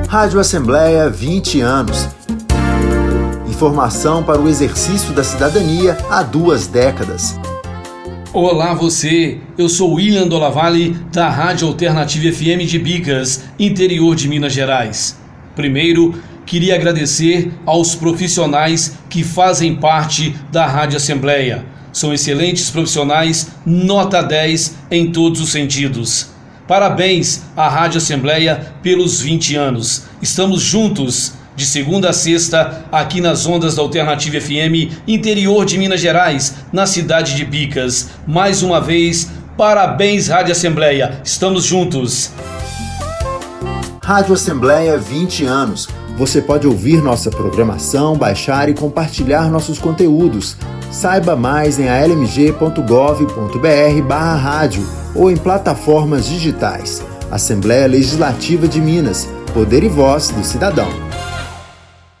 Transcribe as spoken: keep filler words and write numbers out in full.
Rádio Assembleia, vinte anos. Informação para o exercício da cidadania há duas décadas. Olá você, eu sou William Dolavalle da Rádio Alternativa F M de Bicas, interior de Minas Gerais. Primeiro, queria agradecer aos profissionais que fazem parte da Rádio Assembleia. São excelentes profissionais, nota dez em todos os sentidos. Parabéns à Rádio Assembleia pelos vinte anos. Estamos juntos de segunda a sexta aqui nas ondas da Alternativa F M, interior de Minas Gerais, na cidade de Bicas. Mais uma vez, parabéns Rádio Assembleia. Estamos juntos. Rádio Assembleia, vinte anos. Você pode ouvir nossa programação, baixar e compartilhar nossos conteúdos. Saiba mais em a l m g ponto gov ponto b r barra rádio ou em plataformas digitais. Assembleia Legislativa de Minas. Poder e voz do cidadão.